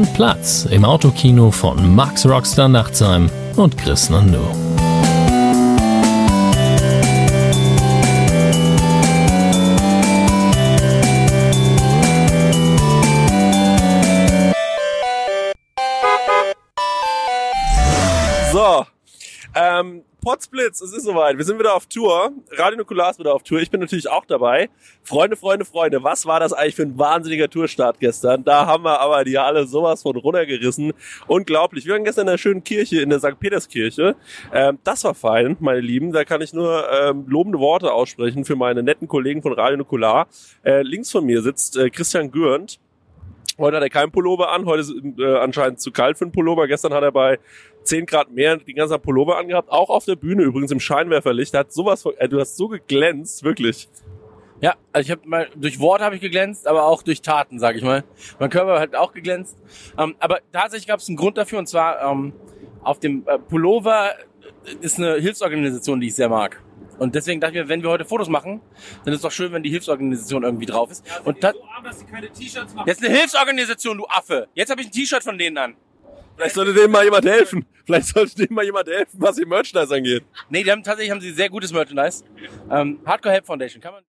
Nehmt Platz im Autokino von Max Rockstar Nachtsheim und Chris Nando. So, Podsblitz, es ist soweit. Wir sind wieder auf Tour. Radio Nukular ist wieder auf Tour. Ich bin natürlich auch dabei. Freunde, was war das eigentlich für ein wahnsinniger Tourstart gestern? Da haben wir aber die Halle sowas von runtergerissen. Unglaublich. Wir waren gestern in der schönen Kirche, in der St. Peterskirche. Das war fein, meine Lieben. Da kann ich nur lobende Worte aussprechen für meine netten Kollegen von Radio Nukular. Links von mir sitzt Christian Gürnt. Heute hat er keinen Pullover an, heute ist anscheinend zu kalt für einen Pullover. Gestern hat er bei 10 Grad mehr den ganzen Pullover angehabt, auch auf der Bühne übrigens im Scheinwerferlicht. Da hat sowas von, du hast so geglänzt, wirklich. Ja, also ich habe mal durch Worte habe ich geglänzt, aber auch durch Taten, sag ich mal. Mein Körper hat auch geglänzt. Aber tatsächlich gab es einen Grund dafür, und zwar auf dem Pullover ist eine Hilfsorganisation, die ich sehr mag. Und deswegen dachte ich mir, wenn wir heute Fotos machen, dann ist es doch schön, wenn die Hilfsorganisation irgendwie drauf ist. Ja, und so arm, dass sie keine T-Shirts machen. jetzt eine Hilfsorganisation, du Affe. Jetzt habe ich ein T-Shirt von denen an. Vielleicht sollte dem mal jemand helfen. Was die Merchandise angeht. Nee, tatsächlich haben sie sehr gutes Merchandise. Hardcore Help Foundation, kann man